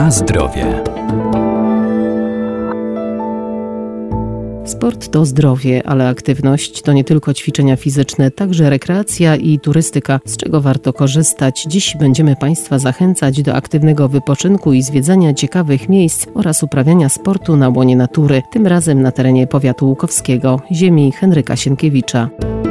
Na zdrowie. Sport to zdrowie, ale aktywność to nie tylko ćwiczenia fizyczne, także rekreacja i turystyka, z czego warto korzystać. Dziś będziemy Państwa zachęcać do aktywnego wypoczynku i zwiedzania ciekawych miejsc oraz uprawiania sportu na łonie natury, tym razem na terenie powiatu łukowskiego, ziemi Henryka Sienkiewicza.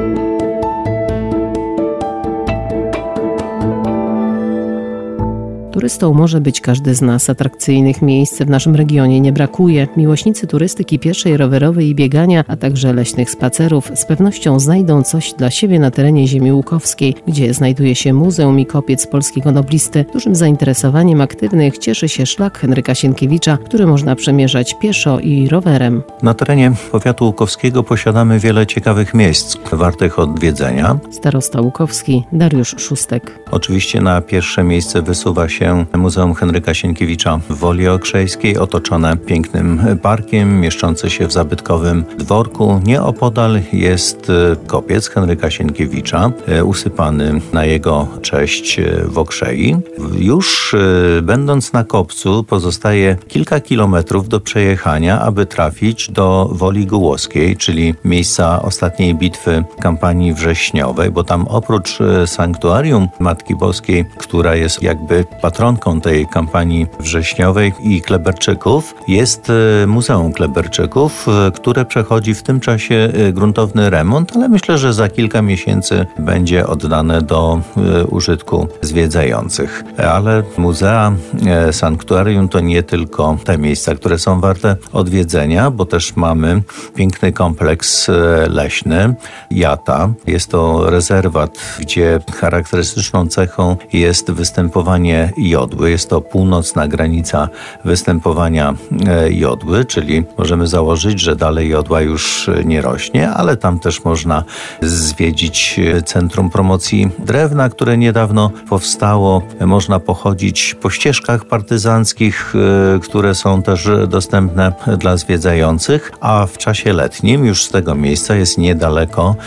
Turystą może być każdy z nas. Atrakcyjnych miejsc w naszym regionie nie brakuje. Miłośnicy turystyki pieszej, rowerowej i biegania, a także leśnych spacerów z pewnością znajdą coś dla siebie na terenie ziemi łukowskiej, gdzie znajduje się Muzeum i Kopiec polskiego noblisty. Dużym zainteresowaniem aktywnych cieszy się szlak Henryka Sienkiewicza, który można przemierzać pieszo i rowerem. Na terenie powiatu łukowskiego posiadamy wiele ciekawych miejsc wartych odwiedzenia. Starosta łukowski Dariusz Szóstek. Oczywiście na pierwsze miejsce wysuwa się Muzeum Henryka Sienkiewicza w Woli Okrzejskiej, otoczone pięknym parkiem, mieszczące się w zabytkowym dworku. Nieopodal jest kopiec Henryka Sienkiewicza, usypany na jego cześć w Okrzei. Już będąc na kopcu pozostaje kilka kilometrów do przejechania, aby trafić do Woli Gołowskiej, czyli miejsca ostatniej bitwy kampanii wrześniowej, bo tam oprócz sanktuarium Matki Boskiej, która jest jakby patronką tej kampanii wrześniowej i Kleberczyków, jest Muzeum Kleberczyków, które przechodzi w tym czasie gruntowny remont, ale myślę, że za kilka miesięcy będzie oddane do użytku zwiedzających. Ale muzea, sanktuarium to nie tylko te miejsca, które są warte odwiedzenia, bo też mamy piękny kompleks leśny Jata. Jest to rezerwat, gdzie charakterystyczną cechą jest występowanie jodły. Jest to północna granica występowania jodły, czyli możemy założyć, że dalej jodła już nie rośnie, ale tam też można zwiedzić Centrum Promocji Drewna, które niedawno powstało. Można pochodzić po ścieżkach partyzanckich, które są też dostępne dla zwiedzających, a w czasie letnim już z tego miejsca jest niedaleko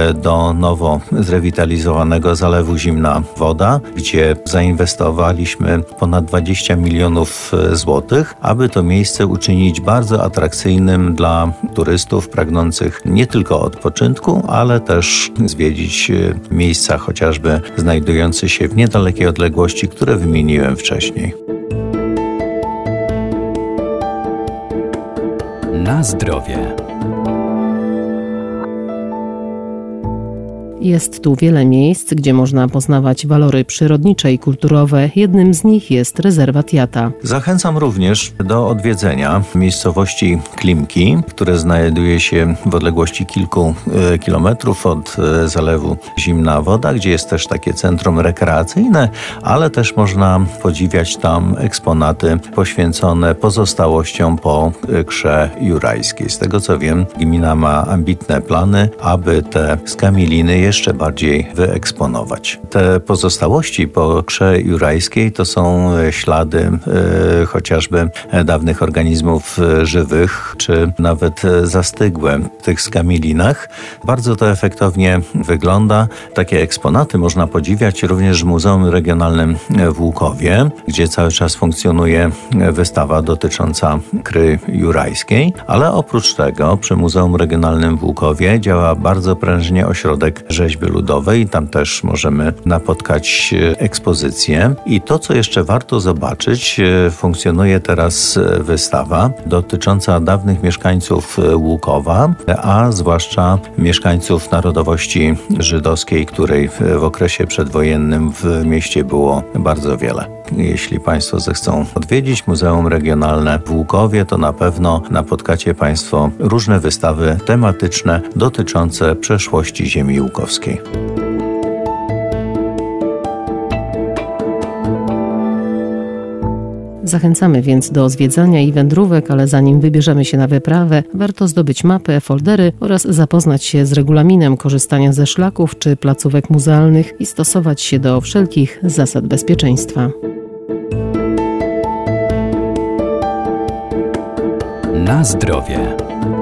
do nowo zrewitalizowanego zalewu Zimna Woda, gdzie zainwestowaliśmy ponad 20 milionów złotych, aby to miejsce uczynić bardzo atrakcyjnym dla turystów pragnących nie tylko odpoczynku, ale też zwiedzić miejsca chociażby znajdujące się w niedalekiej odległości, które wymieniłem wcześniej. Na zdrowie. Jest tu wiele miejsc, gdzie można poznawać walory przyrodnicze i kulturowe. Jednym z nich jest rezerwat Jata. Zachęcam również do odwiedzenia miejscowości Klimki, które znajduje się w odległości kilku kilometrów od zalewu Zimna Woda, gdzie jest też takie centrum rekreacyjne, ale też można podziwiać tam eksponaty poświęcone pozostałościom po krze jurajskiej. Z tego co wiem, gmina ma ambitne plany, aby te skamieliny jeszcze bardziej wyeksponować. Te pozostałości po krze jurajskiej to są ślady chociażby dawnych organizmów żywych, czy nawet zastygłe w tych skamielinach. Bardzo to efektownie wygląda. Takie eksponaty można podziwiać również w Muzeum Regionalnym w Łukowie, gdzie cały czas funkcjonuje wystawa dotycząca kry jurajskiej, ale oprócz tego przy Muzeum Regionalnym w Łukowie działa bardzo prężnie ośrodek rzeźby ludowej. Tam też możemy napotkać ekspozycję. I to, co jeszcze warto zobaczyć, funkcjonuje teraz wystawa dotycząca dawnych mieszkańców Łukowa, a zwłaszcza mieszkańców narodowości żydowskiej, której w okresie przedwojennym w mieście było bardzo wiele. Jeśli Państwo zechcą odwiedzić Muzeum Regionalne w Łukowie, to na pewno napotkacie Państwo różne wystawy tematyczne dotyczące przeszłości ziemi łukowskiej. Zachęcamy więc do zwiedzania i wędrówek, ale zanim wybierzemy się na wyprawę, warto zdobyć mapę, foldery oraz zapoznać się z regulaminem korzystania ze szlaków czy placówek muzealnych i stosować się do wszelkich zasad bezpieczeństwa. Na zdrowie.